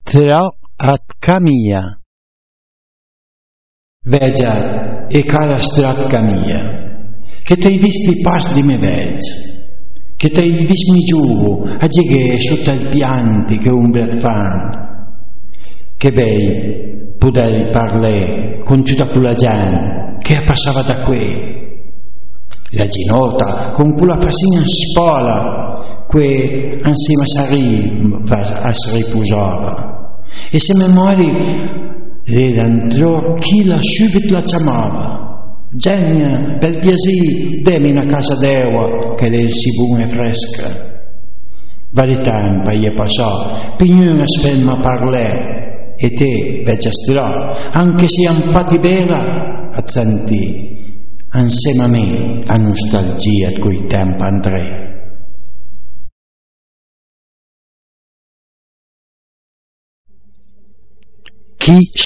tra at camia. Vegia e cara strat camia, che t'hai visti pas di me veg, che t'hai visti mi giuvo a gighe sotto il pianti che un bret fan, che bei poter parlare con tutta quella gente che passava da qui, la ginota con quella passina in spola, che insieme a si riposava, e se memori dentro chi la subito la chiamava, Genia, per piacere, dammi una casa d'eua che le si buona e fresca. Vari tempo è passato, pignone sferma a parlare, e te, vecchia strada, anche se han fatti bella, a sentire, insieme a me, a nostalgia di quei tempi andrei. Chi